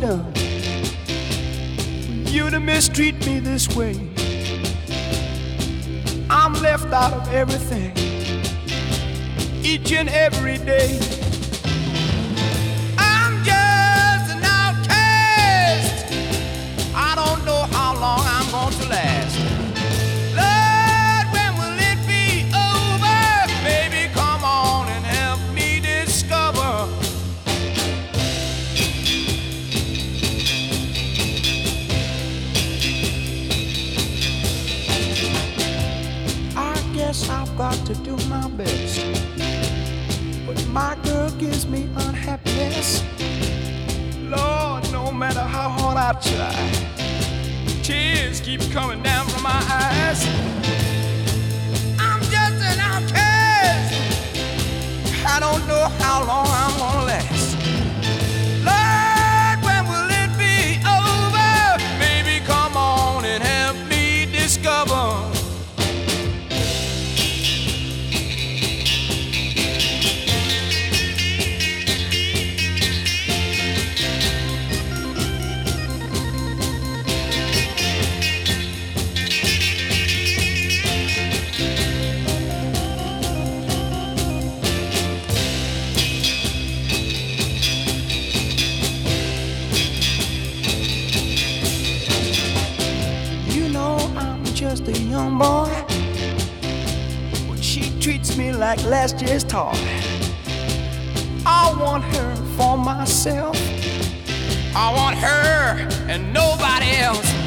love you to mistreat me this way. I'm left out of everything each and every day. I'm just an outcast. I don't know how long I'm going to last. Lord, when will it be over? Baby, come on and help me discover. I guess I've got to do my best, but my girl gives me unhappiness. Lord, no matter how hard I try, tears keep coming down from my eyes. I'm just an outcast. I don't know how long I'm gonna last. Lord, when will it be over? Baby, come on and help me discover. Just a young boy, but she treats me like last year's toy. I want her for myself. I want her and nobody else.